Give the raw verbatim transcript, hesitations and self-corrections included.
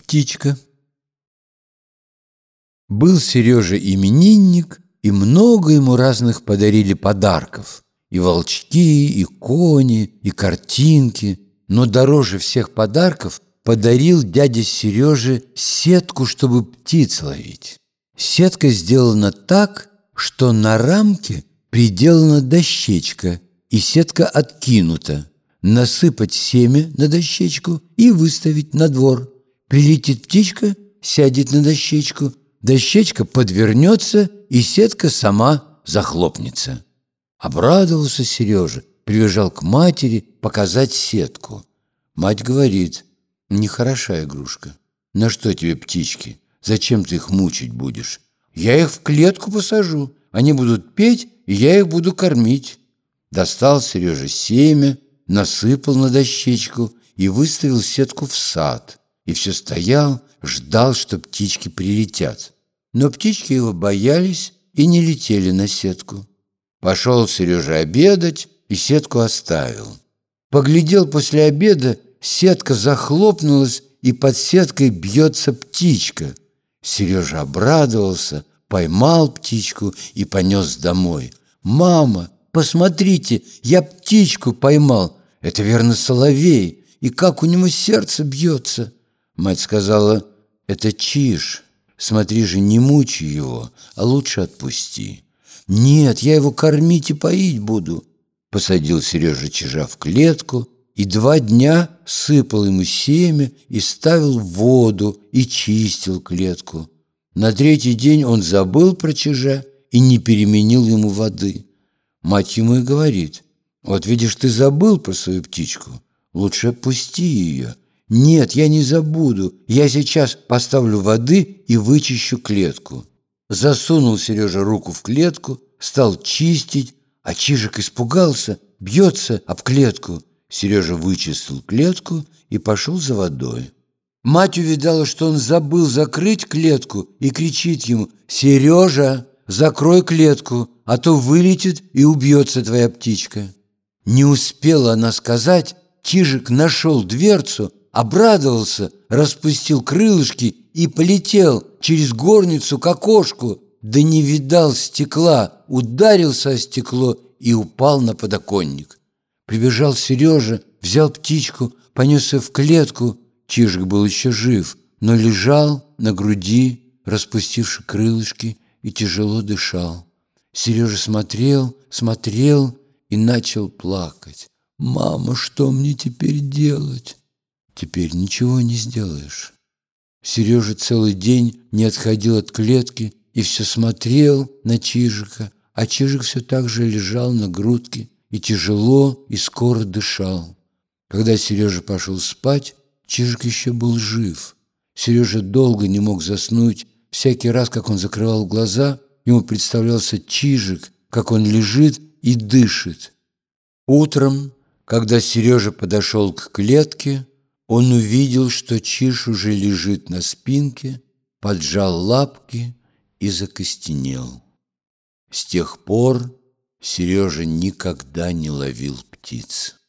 птичка. Был Сережа именинник, и много ему разных подарили подарков. И волчки, и кони, и картинки. Но дороже всех подарков подарил дядя Сереже сетку, чтобы птиц ловить. Сетка сделана так, что на рамке приделана дощечка, и сетка откинута. Насыпать семя на дощечку и выставить на двор. Прилетит птичка, сядет на дощечку, дощечка подвернется, и сетка сама захлопнется. Обрадовался Сережа, прибежал к матери показать сетку. Мать говорит: «Нехороша игрушка. На что тебе птички? Зачем ты их мучить будешь? Я их в клетку посажу, они будут петь, и я их буду кормить». Достал Сережа семя, насыпал на дощечку и выставил сетку в сад. И все стоял, ждал, что птички прилетят. Но птички его боялись и не летели на сетку. Пошел Сережа обедать и сетку оставил. Поглядел после обеда, сетка захлопнулась, и под сеткой бьется птичка. Сережа обрадовался, поймал птичку и понес домой. «Мама, посмотрите, я птичку поймал. Это, верно, соловей, и как у него сердце бьется». Мать сказала: «Это чиж. Смотри же, не мучай его, а лучше отпусти». «Нет, я его кормить и поить буду». Посадил Сережа чижа в клетку и два дня сыпал ему семя и ставил в воду и чистил клетку. На третий день он забыл про чижа и не переменил ему воды. Мать ему и говорит: «Вот видишь, ты забыл про свою птичку, лучше отпусти ее». «Нет, я не забуду, я сейчас поставлю воды и вычищу клетку». Засунул Сережа руку в клетку, стал чистить, а чижик испугался, бьется об клетку. Сережа вычистил клетку и пошел за водой. Мать увидала, что он забыл закрыть клетку, и кричит ему: «Сережа, закрой клетку, а то вылетит и убьется твоя птичка». Не успела она сказать, чижик нашел дверцу, обрадовался, распустил крылышки и полетел через горницу к окошку, да не видал стекла, ударился о стекло и упал на подоконник. Прибежал Сережа, взял птичку, понес ее в клетку. Чижик был еще жив, но лежал на груди, распустивши крылышки, и тяжело дышал. Сережа смотрел, смотрел и начал плакать. «Мама, что мне теперь делать?» «Теперь ничего не сделаешь». Сережа целый день не отходил от клетки и все смотрел на чижика, а чижик все так же лежал на грудке и тяжело и скоро дышал. Когда Сережа пошел спать, чижик еще был жив. Сережа долго не мог заснуть. Всякий раз, как он закрывал глаза, ему представлялся чижик, как он лежит и дышит. Утром, когда Сережа подошел к клетке, он увидел, что чиж уже лежит на спинке, поджал лапки и закостенел. С тех пор Сережа никогда не ловил птиц.